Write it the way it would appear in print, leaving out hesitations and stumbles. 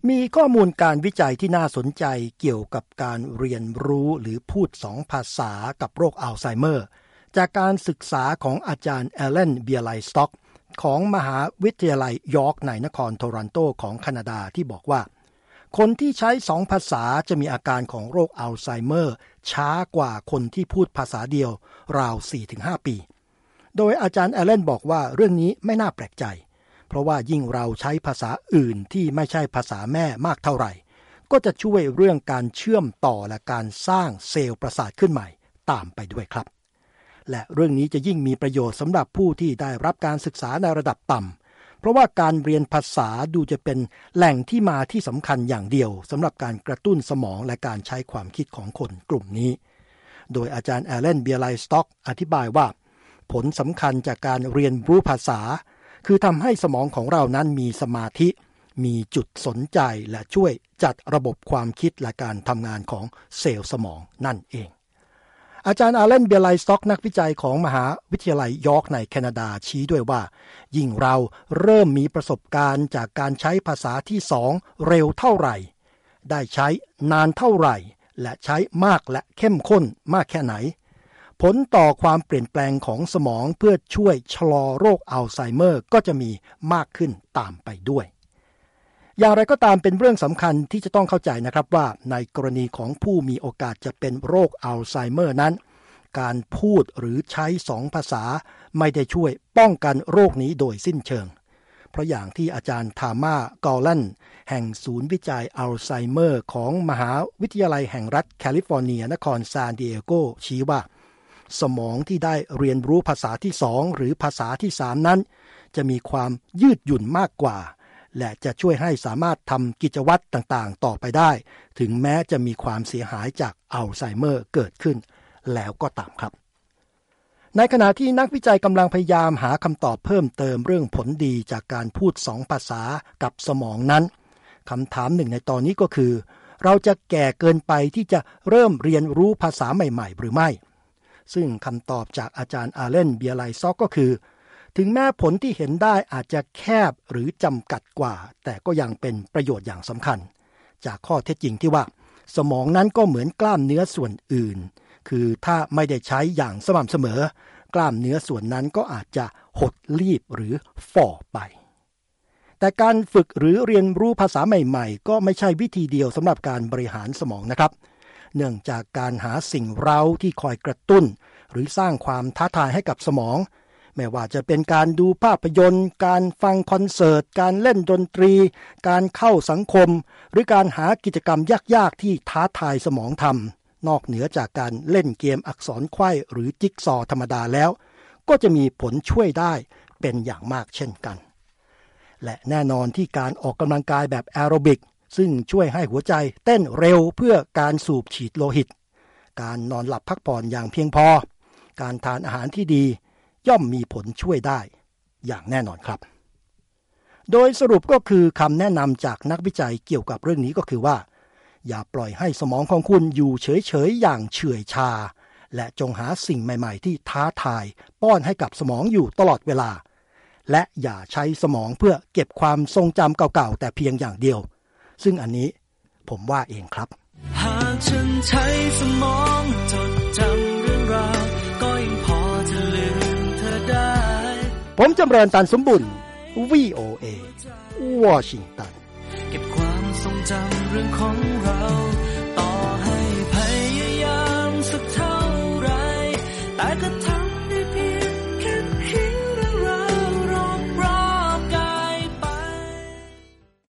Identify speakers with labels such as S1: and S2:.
S1: มีข้อมูลการวิจัยที่น่าสนใจเกี่ยวกับการเรียนรู้หรือพูด2ภาษากับโรคอัลไซเมอร์จากการศึกษาของอาจารย์แอลเลน เบียร์ไลสต็อกของมหาวิทยาลัยยอร์กในนครโทรอนโตของแคนาดาที่บอกว่าคนที่ใช้2ภาษาจะมีอาการของโรคอัลไซเมอร์ช้ากว่าคนที่พูดภาษาเดียวราว 4-5 ปีโดยอาจารย์แอลเลนบอกว่าเรื่องนี้ไม่น่าแปลกใจเพราะว่ายิ่งเราใช้ภาษาอื่นที่ไม่ใช่ภาษาแม่มากเท่าไหร่ก็จะช่วยเรื่องการเชื่อมต่อและการสร้างเซลล์ประสาทขึ้นใหม่ตามไปด้วยครับและเรื่องนี้จะยิ่งมีประโยชน์สำหรับผู้ที่ได้รับการศึกษาในระดับต่ำเพราะว่าการเรียนภาษาดูจะเป็นแหล่งที่มาที่สำคัญอย่างเดียวสำหรับการกระตุ้นสมองและการใช้ความคิดของคนกลุ่มนี้โดยอาจารย์แอลเลน เบียร์ไลสต็อกอธิบายว่าผลสำคัญจากการเรียนรู้ภาษาคือทำให้สมองของเรานั้นมีสมาธิมีจุดสนใจและช่วยจัดระบบความคิดและการทำงานของเซลล์สมองนั่นเองอาจารย์แอลเลน เบียร์ไลสต็อกนักวิจัยของมหาวิทยาลัยยอร์กในแคนาดาชี้ด้วยว่ายิ่งเราเริ่มมีประสบการณ์จากการใช้ภาษาที่2เร็วเท่าไหร่ได้ใช้นานเท่าไหร่และใช้มากและเข้มข้นมากแค่ไหนผลต่อความเปลี่ยนแปลงของสมองเพื่อช่วยชะลอโรคอัลไซเมอร์ก็จะมีมากขึ้นตามไปด้วยอย่างไรก็ตามเป็นเรื่องสำคัญที่จะต้องเข้าใจนะครับว่าในกรณีของผู้มีโอกาสจะเป็นโรคอัลไซเมอร์นั้นการพูดหรือใช้2ภาษาไม่ได้ช่วยป้องกันโรคนี้โดยสิ้นเชิงเพราะอย่างที่อาจารย์ทาม่ากอลแลนแห่งศูนย์วิจัยอัลไซเมอร์ของมหาวิทยาลัยแห่งรัฐแคลิฟอร์เนียนครซานดิเอโกชี้ว่าสมองที่ได้เรียนรู้ภาษาที่2หรือภาษาที่3นั้นจะมีความยืดหยุ่นมากกว่าและจะช่วยให้สามารถทำกิจวัตรต่างๆต่อไปได้ถึงแม้จะมีความเสียหายจากอัลไซเมอร์เกิดขึ้นแล้วก็ตามครับในขณะที่นักวิจัยกำลังพยายามหาคำตอบเพิ่มเติมเรื่องผลดีจากการพูด2ภาษากับสมองนั้นคำถามหนึ่งในตอนนี้ก็คือเราจะแก่เกินไปที่จะเริ่มเรียนรู้ภาษาใหม่ๆหรือไม่ซึ่งคำตอบจากอาจารย์แอลเลน เบียร์ไลสต็อกก็คือถึงแม้ผลที่เห็นได้อาจจะแคบหรือจำกัดกว่าแต่ก็ยังเป็นประโยชน์อย่างสำคัญจากข้อเท็จจริงที่ว่าสมองนั้นก็เหมือนกล้ามเนื้อส่วนอื่นคือถ้าไม่ได้ใช้อย่างสม่ำเสมอกล้ามเนื้อส่วนนั้นก็อาจจะหดรีบหรือฝ่อไปแต่การฝึกหรือเรียนรู้ภาษาใหม่ๆก็ไม่ใช่วิธีเดียวสำหรับการบริหารสมองนะครับเนื่องจากการหาสิ่งเร้าที่คอยกระตุ้นหรือสร้างความท้าทายให้กับสมองไม่ว่าจะเป็นการดูภาพยนตร์การฟังคอนเสิร์ตการเล่นดนตรีการเข้าสังคมหรือการหากิจกรรมยากๆที่ท้าทายสมองทำนอกเหนือจากการเล่นเกมอักษรไขว้หรือจิ๊กซอว์ธรรมดาแล้วก็จะมีผลช่วยได้เป็นอย่างมากเช่นกันและแน่นอนที่การออกกำลังกายแบบแอโรบิกซึ่งช่วยให้หัวใจเต้นเร็วเพื่อการสูบฉีดโลหิตการนอนหลับพักผ่อนอย่างเพียงพอการทานอาหารที่ดีย่อมมีผลช่วยได้อย่างแน่นอนครับโดยสรุปก็คือคำแนะนำจากนักวิจัยเกี่ยวกับเรื่องนี้ก็คือว่าอย่าปล่อยให้สมองของคุณอยู่เฉยๆอย่างเฉื่อยชาและจงหาสิ่งใหม่ๆที่ท้าทายป้อนให้กับสมองอยู่ตลอดเวลาและอย่าใช้สมองเพื่อเก็บความทรงจำเก่าๆแต่เพียงอย่างเดียวซึ่งอันนี้ผมว่าเองครับ
S2: หากฉันใช้สมองจดจำเรื่องราวก็ยังพอจะลืมเธอได้
S1: ผมจำเริญตันสมบุญ VOA วอชิงตัน
S2: เก็บความทรงจำเรื่องของเรา